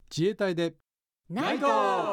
自衛隊でナイト。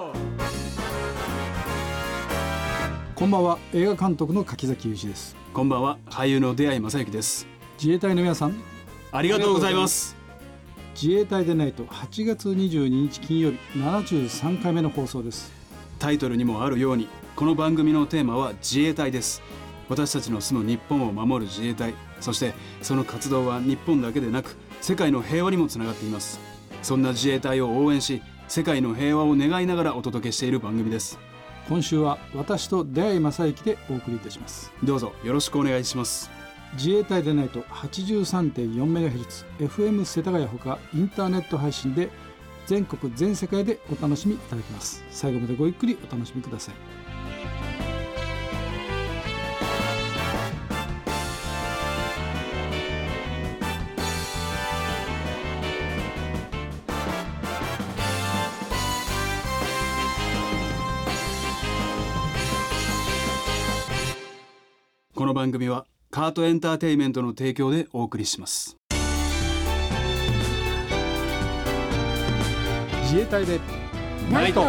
こんばんは。映画監督の柿崎裕二です。 こんばんは。俳優の出会い正幸です。 自衛隊の皆さん、 ありがとうございます。 自衛隊でナイト、8月22日金曜日、73回目の放送です。 タイトルにもあるように、この番組のテーマは自衛隊です。私たちの住む日本を守る自衛隊、そしてその活動は日本だけでなく世界の平和にもつながっています。そんな自衛隊を応援し、世界の平和を願いながらお届けしている番組です。 今週は私と出会い正幸でお送りいたします。 どうぞよろしくお願いします。 自衛隊でナイト 83.4MHz FM 世田谷ほかインターネット配信で全国全世界でお楽しみいただけます。最後までごゆっくりお楽しみください。 この番組はカートエンターテイメントの提供でお送りします。 自衛隊でナイト。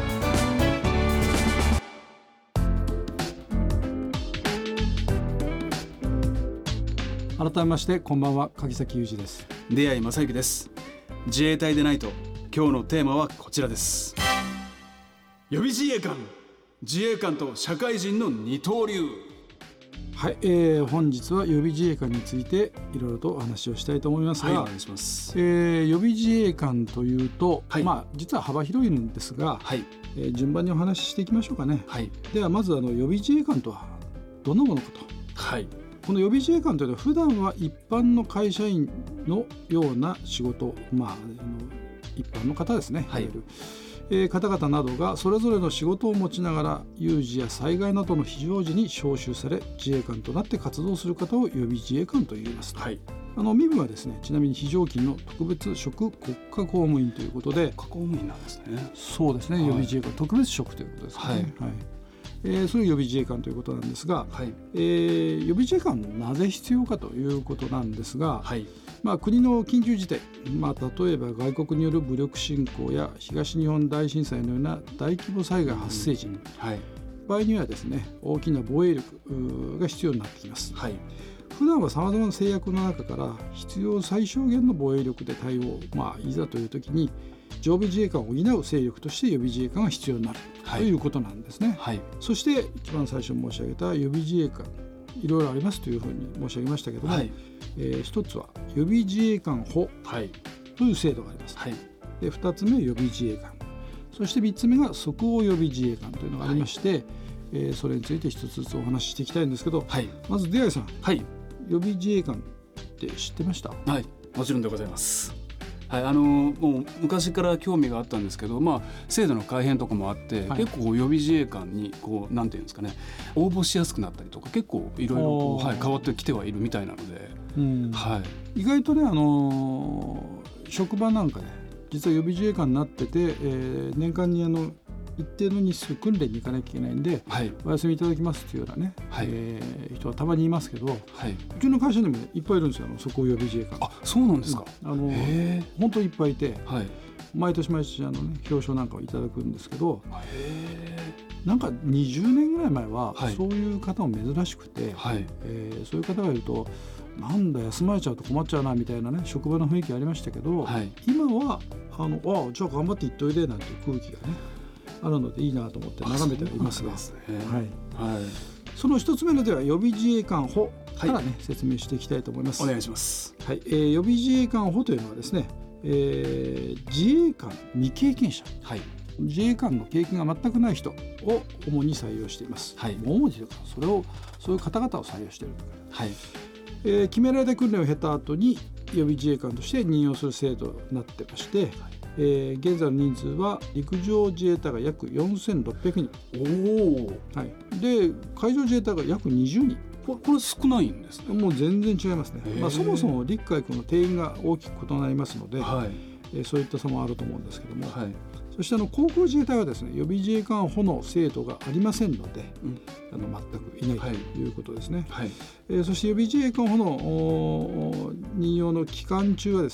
改めましてこんばんは、柿崎裕二です。 出会い正幸です。自衛隊でナイト、今日のテーマはこちらです。予備自衛官、自衛官と社会人の二刀流。 はい、本日は予備自衛官についていろいろとお話をしたいと思いますが、 はい、お願いします。 予備自衛官というと、 はい、 実は幅広いんですが、 はい、 順番にお話ししていきましょうかね。 はい、 ではまず予備自衛官とはどんなものかと。 はい、 この予備自衛官というのは普段は一般の会社員のような仕事、一般の方ですね、 はい、 方々などがそれぞれの仕事を持ちながら有事や災害などの非常時に招集され自衛官となって活動する方を予備自衛官と言います。 はい、 身分はですね、ちなみに非常勤の特別職国家公務員ということで。 国家公務員なんですね。 そうですね、予備自衛官、特別職ということですね。 はい、 それが予備自衛官ということなんですが、 はい、 予備自衛官なぜ必要かということなんですが、 はい、 国の緊急事態、例えば外国による武力侵攻や東日本大震災のような大規模災害発生時、 はい、 場合にはですね、大きな防衛力が必要になってきます。 はい、 普段はさまざまな制約の中から必要最小限の防衛力で対応、いざという時に常備自衛官を補う勢力として予備自衛官が必要になる、ということなんですね。 はい、 そして一番最初に申し上げた予備自衛官、いろいろありますというふうに申し上げましたけども、一つは予備自衛官法という制度があります。で、2つ目予備自衛官、そして3つ目が即応予備自衛官というのがありまして、それについて一つずつお話ししていきたいんですけど、まず出会いさん、予備自衛官って知ってました？ はい、もちろんでございます。はい、もう昔から興味があったんですけど、制度の改変とかもあって、結構予備自衛官になんていうんですかね、応募しやすくなったりとか結構いろいろ変わってきてはいるみたいなので、 意外とね、職場なんかで実は予備自衛官になってて、年間に一定の日数訓練に行かなきゃいけないんで、お休みいただきますというようなね、人はたまにいますけど、うちの会社にも、いっぱいいるんですよ、即応予備自衛官。 あ、そうなんですか。 本当にいっぱいいて、毎年毎年表彰なんかをいただくんですけど、なんか20年ぐらい前はそういう方も珍しくて、そういう方がいるとなんだ休まれちゃうと困っちゃうなみたいなね、職場の雰囲気ありましたけど、今はじゃあ頑張って行っといでなんていう空気がねあるのでいいなと思って眺めてはいますが、その一つ目のでは予備自衛官法からね、説明していきたいと思います。 お願いします。 予備自衛官法というのはですね、自衛官未経験者、自衛官の経験が全くない人を主に採用しています。主にというか、そういう方々を採用しているとか、決められた訓練を経た後に予備自衛官として任用する制度になってまして、現在の人数は陸上自衛隊が約4600人、で海上自衛隊が約20人。 これ少ないんですね。 もう全然違いますね。そもそも陸海空の定員が大きく異なりますので、そういった差もあると思うんですけども、そして航空自衛隊はですね、予備自衛官補の制度がありませんので、全くいないということですね。そして予備自衛官補の任用の期間中はですね、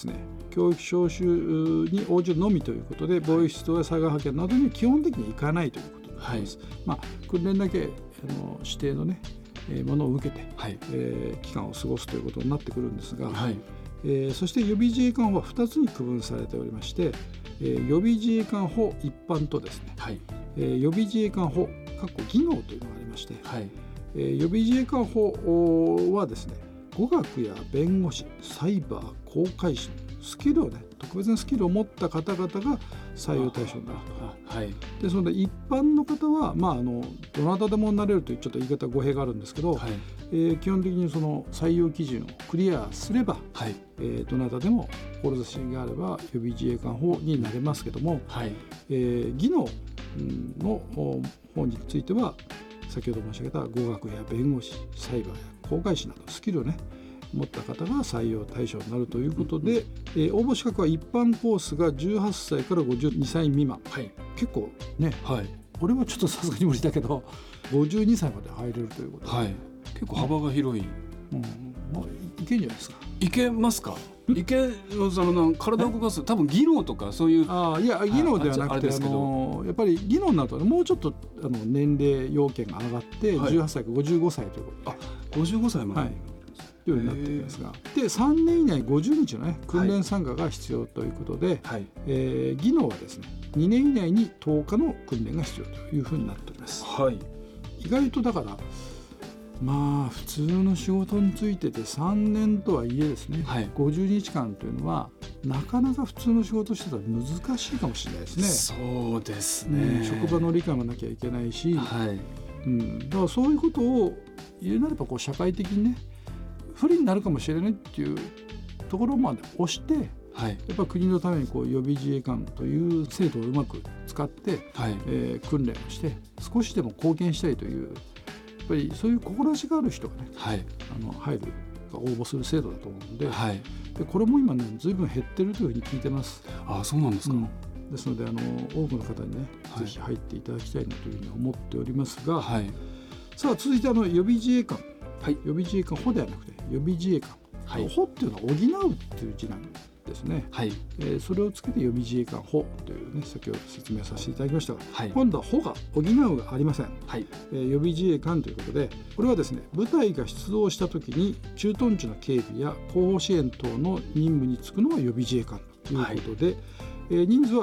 教育招集に応じるのみということで、防衛出動や災害派遣などには基本的に行かないということになります。訓練だけ指定のねものを受けて、期間を過ごすということになってくるんですが、そして予備自衛官法は2つに区分されておりまして、予備自衛官法一般とですね、予備自衛官法技能というのがありまして、予備自衛官法はですね、語学や弁護士、サイバー、航海士スキルをね、特別なスキルを持った方々が採用対象になると。でそので一般の方は、どなたでもなれるというちょっと言い方語弊があるんですけど、基本的にその採用基準をクリアすれば、どなたでも志があれば予備自衛官法になれますけども、技能の方については先ほど申し上げた語学や弁護士、サイバーや航海士などスキルをね持った方が採用対象になるということで、応募資格は一般コースが18歳から52歳未満、結構ね、俺はちょっとさすがに無理だけど52歳まで入れるということで、 結構幅が広い、 いけんじゃないですか。 いけますか。いけ体を動かす多分技能とかそういう、 いや技能ではなくてやっぱり技能になるともうちょっと年齢要件が上がって18歳から55歳ということで、 55歳まで、 ようになってきますが、で3年以内50日の、訓練参加が必要ということで、技能はですね2年以内に10日の訓練が必要というふうになっております。意外とだから普通の仕事についてて3年とはいえですね、50日間というのはなかなか普通の仕事してたら難しいかもしれないですね。 そうですね、 職場の理解もなきゃいけないし、だからそういうことを言うなれば社会的にね不利になるかもしれないっていうところまで押して、やっぱ国のために予備自衛官という制度をうまく使って、訓練をして少しでも貢献したいというやっぱりそういう志がある人がね、入る応募する制度だと思うので、でこれも今ね随分減ってるというふうに聞いてます。 そうなんですか。 ですので多くの方にね、ぜひ入っていただきたいなというふうに思っておりますが、さあ続いて予備自衛官、予備自衛官補ではなくて予備自衛官、補っていうのは補うっていう字なんですね。それをつけて予備自衛官補というね、先ほど説明させていただきましたが、今度は補が補うがありません。予備自衛官ということで、これはですね部隊が出動した時に駐屯地の警備や後方支援等の任務に就くのが予備自衛官ということで、人数は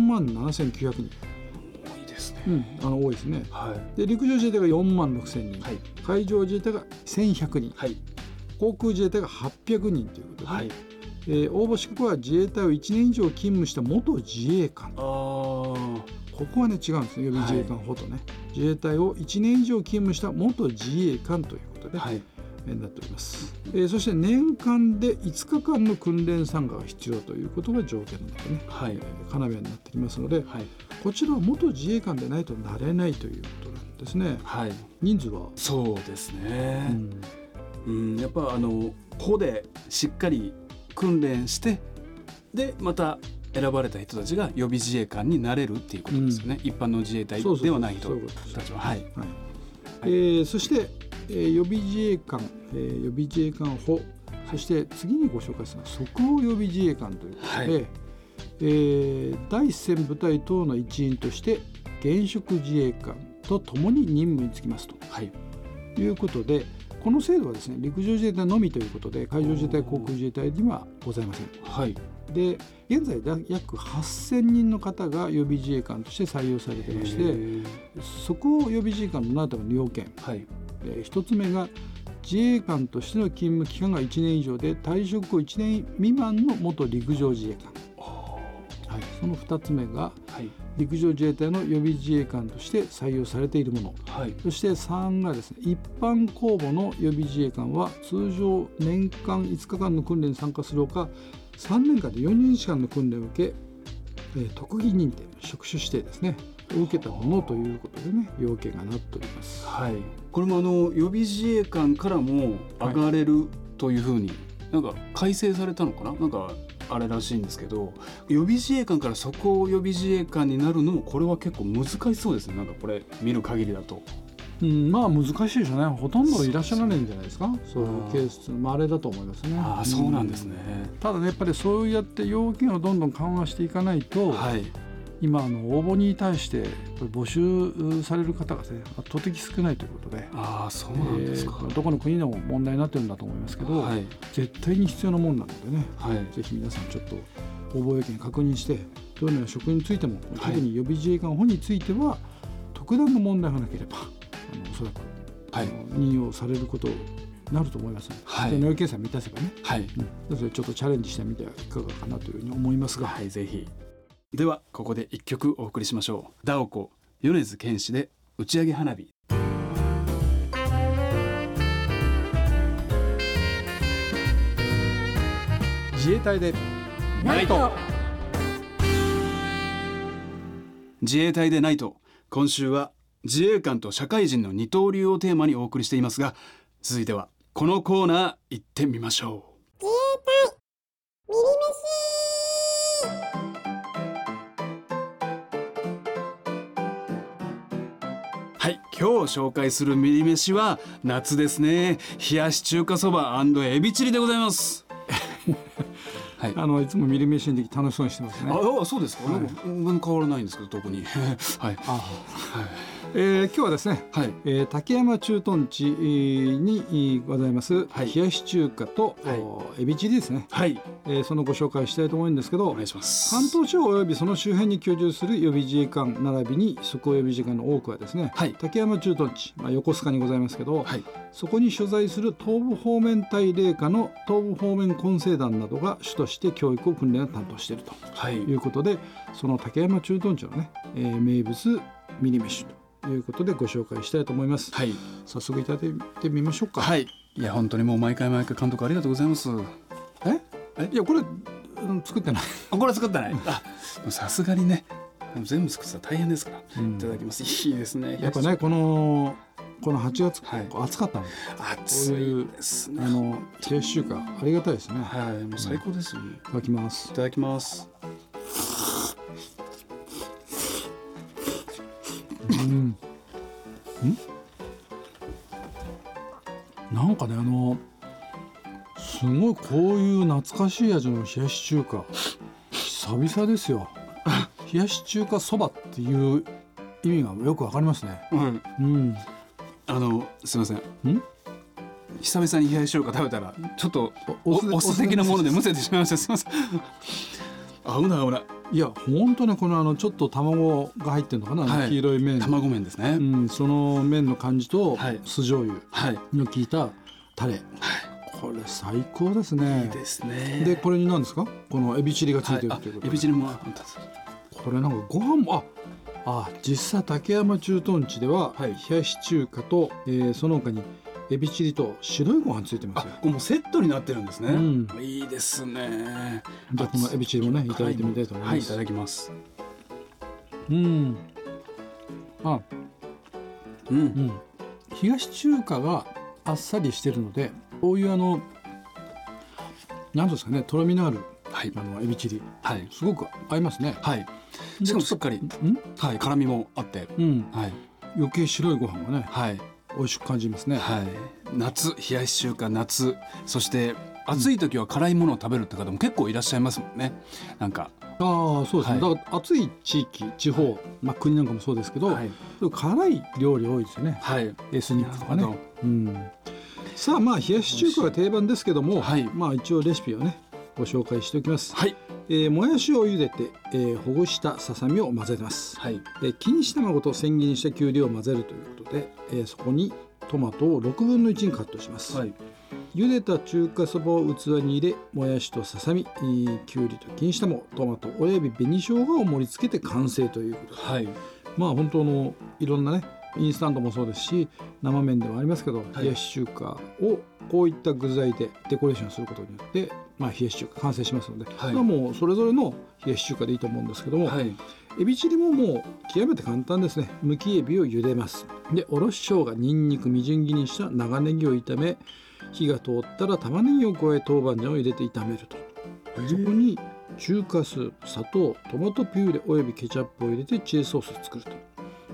47,900人。 多いですね。 多いですね。で陸上自衛隊が46,000人、海上自衛隊が1,100人、航空自衛隊が800人ということで、応募資格は自衛隊を1年以上勤務した元自衛官。ここはね違うんですね、予備自衛官補とね、自衛隊を1年以上勤務した元自衛官ということで、なっております。そして年間で5日間の訓練参加が必要ということが条件なのでね、要になってきますので、こちらは元自衛官でないとなれないということなんですね。人数はそうですね、やっぱ補でしっかり訓練してでまた選ばれた人たちが予備自衛官になれるっていうことですよね、一般の自衛隊ではない人たちは。 そして予備自衛官、予備自衛官補、そして次にご紹介するのは即応予備自衛官ということで、第一線部隊等の一員として現職自衛官とともに任務に就きますと、いうことで、この制度はですね陸上自衛隊のみということで海上自衛隊、航空自衛隊にはございません。で現在約8,000人の方が予備自衛官として採用されていまして、即応予備自衛官となるための要件、1つ目が自衛官としての勤務期間が1年以上で退職後1年未満の元陸上自衛官、その2つ目が、陸上自衛隊の予備自衛官として採用されているもの、そして3がですね一般公募の予備自衛官は通常年間5日間の訓練に参加するほか3年間で40日間の訓練を受け、特技認定、職種指定ですねを受けたものということでね、要件がなっております。 これも予備自衛官からも上がれるというふうになんか改正されたのかな、なんかあれらしいんですけど、予備自衛官から即応予備自衛官になるのもこれは結構難しそうですね。なんかこれ見る限りだとまあ難しいでしょうね。ほとんどいらっしゃらないんじゃないですか、そういうケース、まあ、あれだと思いますね。 そうなんですね。 ただね、やっぱりそうやって要件をどんどん緩和していかないと、今応募に対して募集される方が、ね、圧倒的少ないということで、 そうなんですか。 どこの国の問題になってるんだと思いますけど、絶対に必要なもんなのでね、ぜひ皆さんちょっと応募要件確認して、どのような職についても、特に予備自衛官補については特段の問題がなければおそらく、任用されることになると思いますので、必要な要件さえ満たせばね、それちょっとチャレンジしてみてはいかがかなというふうに思いますが、 ぜひ。ではここで一曲お送りしましょう。ダオコ米津玄師で打ち上げ花火。 自衛隊でナイト。 自衛隊でナイト。今週は自衛官と社会人の二刀流をテーマにお送りしていますが、続いてはこのコーナー行ってみましょう。 自衛隊ミリ今日紹介するミリ飯は夏ですね。冷やし中華そば&エビチリでございます。 いつもミリ飯の時楽しそうにしてますね。 そうですか。変わらないんですけど、特に今日はですね、竹山駐屯地にございます、冷やし中華と、エビチリですね、そのご紹介したいと思うんですけど、 お願いします。 関東地方およびその周辺に居住する予備自衛官並びに即応予備自衛官の多くはですね、竹山駐屯地、横須賀にございますけど、そこに所在する東部方面隊霊下の東部方面混成団などが主として教育を訓練を担当しているということで、その竹山駐屯地のね、名物ミリ飯ということでご紹介したいと思います。早速いただいてみましょうか。 いや本当にもう毎回監督ありがとうございます。 いやこれ作ってない。 これ作ってない。さすがにね、全部作ってたら大変ですから、いただきます。いいですね。 やっぱね、この8月、暑かったので、 暑いですね。 冷やし中華ありがたいですね。 もう最高ですよ。 いただきます。 いただきます。 なんかね、すごいこういう懐かしい味の冷やし中華久々ですよ。冷やし中華そばっていう意味がよくわかりますね。 すいません、久々に冷やし中華食べたらちょっとお酢的なものでむせてしまいました。すいません。危ない。 いや本当ね、このちょっと卵が入ってるのかな、黄色い麺、 卵麺ですね。 その麺の感じと、酢醤油の効いたタレ、これ最高ですね。 いいですね。 でこれに何ですか、このエビチリがついてるということで、 エビチリもこれなんかご飯も実際竹山駐屯地では、冷やし中華と、その他にエビチリと白いご飯ついてますよ。 もうセットになってるんですね。いいですね。 じゃあこのエビチリもね、いただいてみたいと思います。 いただきます。 冷やし中華があっさりしてるので、こういう何ですかね、とろみのある、エビチリ、すごく合いますね。 しかもしっかり辛みもあって、余計白いご飯がね、美味しく感じますね。夏、冷やし中華夏、そして暑い時は辛いものを食べるって方も結構いらっしゃいますもんね。なんかそうですね、だから暑い地域地方、国なんかもそうですけど、辛い料理多いですよね。エスニックとかね。さあ冷やし中華が定番ですけども、一応レシピをねご紹介しておきます。もやしを茹でて、ほぐしたささみを混ぜます。錦糸卵と千切りにしたきゅうりを混ぜるということで、そこにトマトを6分の1にカットします。茹でた中華そばを器に入れ、もやしとささみ、きゅうりと錦糸卵、トマトおよび紅生姜を盛り付けて完成ということで、本当のいろんなね、インスタントもそうですし生麺でもありますけど、冷やし中華をこういった具材でデコレーションすることによって、冷やし中華完成しますので、もうそれぞれの冷やし中華でいいと思うんですけども、エビチリももう極めて簡単ですね。むきエビを茹でます。でおろし生姜、にんにくみじん切りにした長ネギを炒め、火が通ったら玉ねぎを加え豆板醤を入れて炒めると、そこに中華酢、砂糖、トマトピューレおよびケチャップを入れてチリソースを作ると。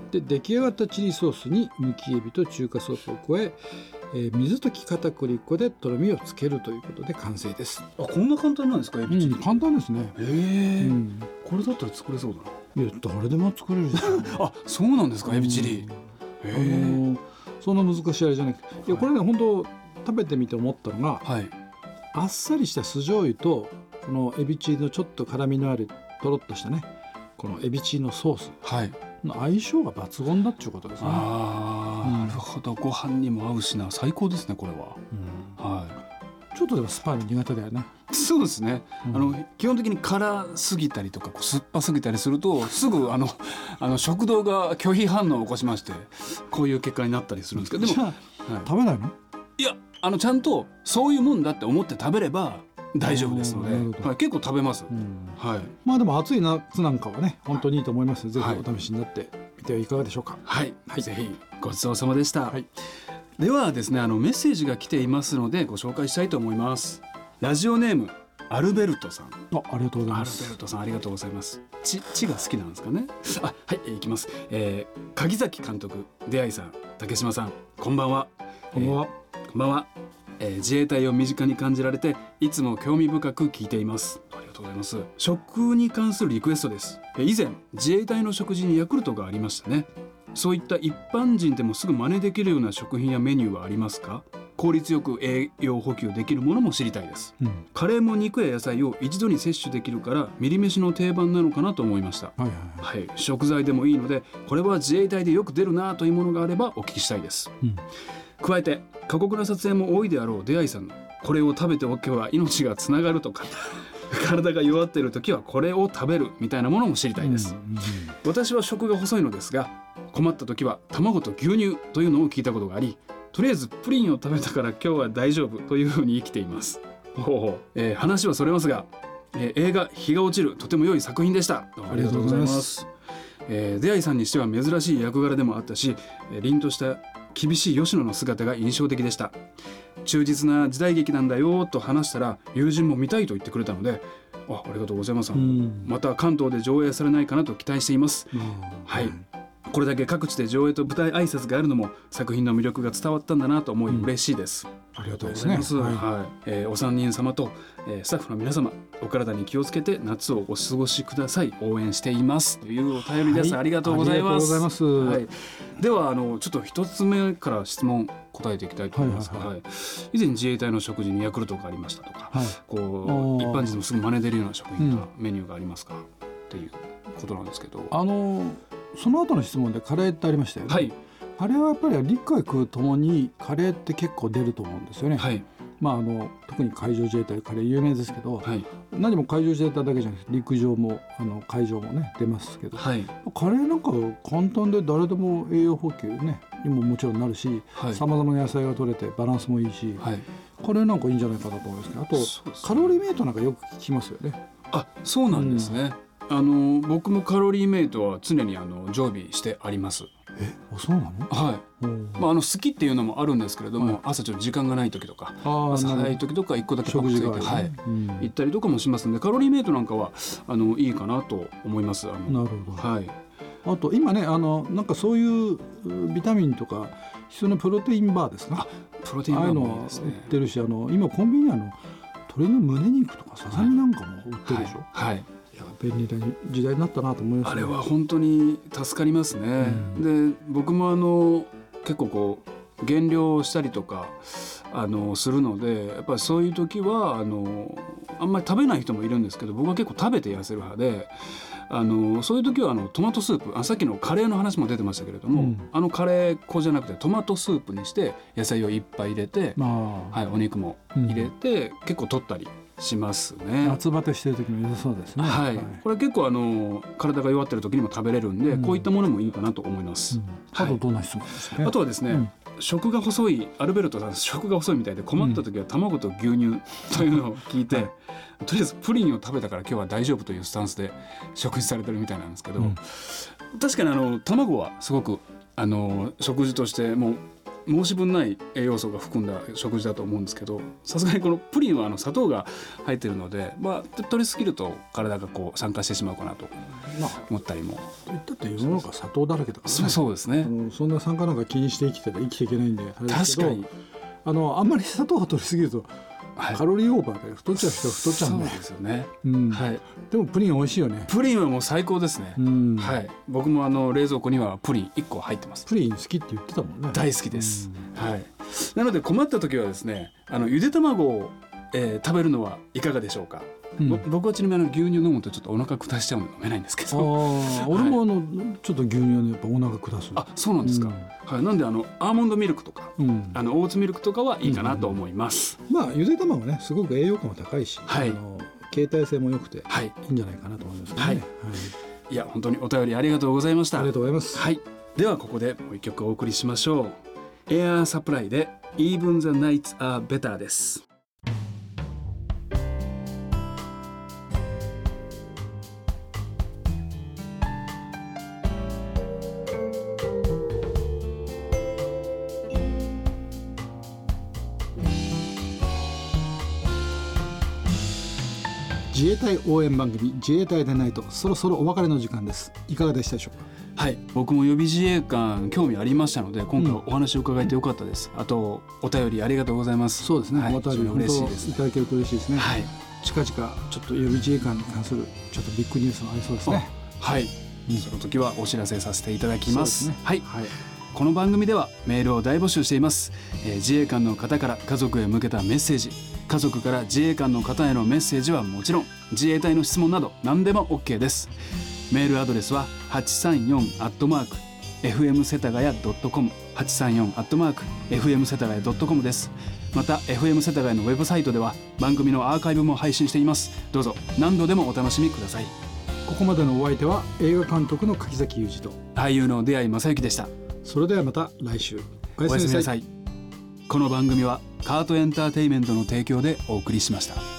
で出来上がったチリソースにむきエビと中華ソースを加え水溶き片栗粉でとろみをつけるということで完成です。 あ、こんな簡単なんですか、エビチリ。 簡単ですね。 これだったら作れそうだな。いや、誰でも作れるじゃん。 あ、そうなんですか、エビチリ。 そんな難しいあれじゃなくて、いや、これね、本当食べてみて思ったのが、あっさりした酢醤油とこのエビチリのちょっと辛みのあるとろっとしたね、このエビチリのソースの相性が抜群だっていうことですね。 なるほど。ご飯にも合うしな、最高ですね、これは。 ちょっとでもスパイ苦手だよね。 そうですね、基本的に辛すぎたりとか酸っぱすぎたりするとすぐ食道が拒否反応を起こしまして、こういう結果になったりするんですけど、でも食べないの？ いや、ちゃんとそういうもんだって思って食べれば大丈夫ですので、結構食べます。 まあでも暑い夏なんかはね、本当にいいと思います。ぜひお試しになってみてはいかがでしょうか。 ぜひごちそうさまでした。ではですね、メッセージが来ていますのでご紹介したいと思います。ラジオネームアルベルトさん。 ありがとうございます。 アルベルトさん、ありがとうございます。血が好きなんですかね。いきます。鍵崎監督、出会いさん、竹島さん、こんばんは。こんばんは。自衛隊を身近に感じられていつも興味深く聞いています。ありがとうございます。食に関するリクエストです。以前自衛隊の食事にヤクルトがありましたね。そういった一般人でもすぐ真似できるような食品やメニューはありますか？効率よく栄養補給できるものも知りたいです。カレーも肉や野菜を一度に摂取できるからミリ飯の定番なのかなと思いました。食材でもいいのでこれは自衛隊でよく出るなというものがあればお聞きしたいです。加えて過酷な撮影も多いであろう出会いさんのこれを食べておけば命がつながるとか体が弱っている時はこれを食べるみたいなものも知りたいです。私は食が細いのですが困った時は卵と牛乳というのを聞いたことがあり、とりあえずプリンを食べたから今日は大丈夫というふうに生きています。話はそれますが、映画日が落ちるとても良い作品でした。ありがとうございます。出会いさんにしては珍しい役柄でもあったし、凛とした厳しい吉野の姿が印象的でした。忠実な時代劇なんだよと話したら友人も見たいと言ってくれたので、ありがとうございます。また関東で上映されないかなと期待しています。これだけ各地で上映と舞台挨拶があるのも作品の魅力が伝わったんだなと思い嬉しいです。 ありがとうございます。 お三人様と、スタッフの皆様、お体に気をつけて夏をお過ごしください。応援していますというお便りです。ありがとうございます。ではちょっと一つ目から質問答えていきたいと思います。以前自衛隊の食事にヤクルトがありましたとか、こう一般人もすぐ真似できるような食品かメニューがありますかっていうことなんですけど、 その後の質問でカレーってありましたよね。カレーはやっぱり陸海空ともにカレーって結構出ると思うんですよね。特に海上自衛隊カレー有名ですけど、何も海上自衛隊だけじゃなくて陸上も海上もね出ますけど、カレーなんか簡単で誰でも栄養補給ねにももちろんなるし、さまざまな野菜が取れてバランスもいいし、カレーなんかいいんじゃないかなと思いますけど、あとカロリーメイトなんかよく聞きますよね。 そうなんですね。僕もカロリーメイトは常に常備してあります。 そうなの？ 好きっていうのもあるんですけれども、朝ちょっと時間がない時とか朝早い時とか1個だけパックついて行ったりとかもしますので、カロリーメイトなんかはいいかなと思います。 なるほど。あと今ねなんかそういうビタミンとか必要なプロテインバーですか？ プロテインバーもいいですね。 売ってるし、今コンビニに鶏の胸肉とかささみなんかも売ってるでしょ。便利な時代になったなと思いますね。 あれは本当に助かりますね。で僕も結構減量したりとかするので、やっぱりそういう時はあんまり食べない人もいるんですけど、僕は結構食べて痩せる派で、そういう時はトマトスープ、さっきのカレーの話も出てましたけれども、カレー粉じゃなくてトマトスープにして野菜をいっぱい入れて、お肉も入れて、結構取ったりしますね。 夏バテしてる時も良さそうですね。 これ結構体が弱ってる時にも食べれるんで、こういったものもいいかなと思います。 あとどんな質問ですか？ あとはですね、食が細いアルベルトさん、食が細いみたいで困った時は卵と牛乳というのを聞いて、とりあえずプリンを食べたから今日は大丈夫というスタンスで食事されてるみたいなんですけど、確かに卵はすごく食事としてもう申し分ない栄養素が含んだ食事だと思うんですけど、さすがにこのプリンは砂糖が入っているので、取りすぎると体がこう酸化してしまうかなと思ったりも。 だって世の中砂糖だらけだからね。 そうですね。 そんな酸化なんか気にして生きてたら生きていけないんであれですけど、 確かにあんまり砂糖を取りすぎるとカロリーオーバーで太っちゃう人は太っちゃうんで。 そうですよね。 はい。でもプリン美味しいよね。 プリンはもう最高ですね。はい。僕も冷蔵庫にはプリン1個入ってます。 プリン好きって言ってたもんね。 大好きです。はい。なので困った時はですね、ゆで卵を、食べるのはいかがでしょうか。僕はちなみに牛乳飲むとちょっとお腹下しちゃうので飲めないんですけど。 俺もちょっと牛乳はやっぱお腹下す。 あ、そうなんですか。はい。なんでアーモンドミルクとか、オーツミルクとかはいいかなと思います。 ゆで卵ね、すごく栄養価も高いし、携帯性も良くていいんじゃないかなと思いますね。はい。 いや本当にお便りありがとうございました。 ありがとうございます。 はい。ではここでもう一曲お送りしましょう。エアーサプライで Even the Nights Are Better です。 自衛隊応援番組自衛隊でないと、そろそろお別れの時間です。いかがでしたでしょうか。 はい、僕も予備自衛官興味ありましたので今回お話を伺えてよかったです。あとお便りありがとうございます。 そうですね、お便り嬉しいですね。 いただけると嬉しいですね。 はい、 近々ちょっと予備自衛官に関するちょっとビッグニュースもありそうですね。 はい、その時はお知らせさせていただきます。はい、 はい、 この番組ではメールを大募集しています。自衛官の方から家族へ向けたメッセージ、家族から自衛官の方へのメッセージはもちろん、自衛隊の質問など何でも OK です。メールアドレスは 834@fm 世田谷 .com834@fm 世田谷 .com です。また FM 世田谷のウェブサイトでは番組のアーカイブも配信しています。どうぞ何度でもお楽しみください。 ここまでのお相手は映画監督の柿崎裕二と俳優の出会正幸でした。 それではまた来週おやすみなさい。この番組はカートエンターテイメントの提供でお送りしました。